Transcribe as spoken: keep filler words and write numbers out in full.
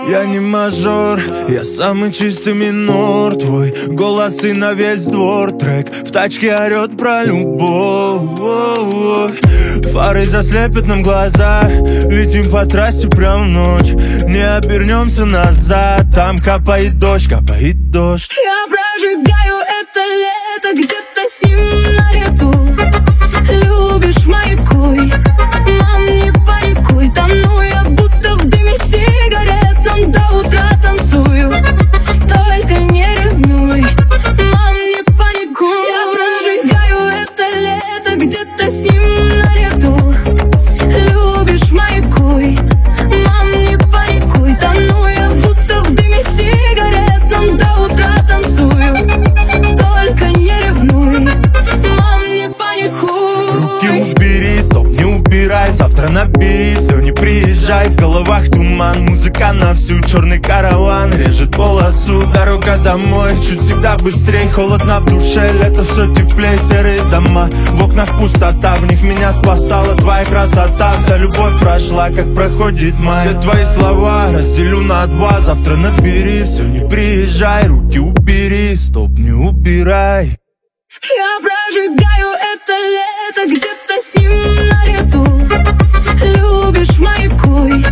Я не мажор, я самый чистый минор. Твой голос и на весь двор. Трек в тачке орет про любовь. Фары заслепят нам глаза. Летим по трассе прям в ночь. Не обернемся назад. Там капает дождь, капает дождь. Я прожигаю это лето где-то с ним наряду. Любишь маякуй, мам, не паникуй. Тону я будто в дыме сигарет. Нам до утра танцую, только не ревнуй, мам, не паникуй. Я прожигаю это лето где-то с ним наряду. Любишь маякуй, мам, не паникуй. Тону я будто в дыме сигарет. Нам до утра танцую, только не ревнуй, мам, не паникуй. Руки убери, стоп, не убирай. Завтра набери, все, не приезжай. В головах туман, музыка на всю. Черный караван режет полосу. Дорога домой, чуть всегда быстрей. Холодно в душе, лето все теплее. Серые дома, в окнах пустота. В них меня спасала твоя красота. Вся любовь прошла, как проходит май. Все твои слова разделю на два. Завтра набери, все, не приезжай. Руки убери, стоп, не убирай. Я прожигаю это лето где-то с ним наряду. Любишь маякуй,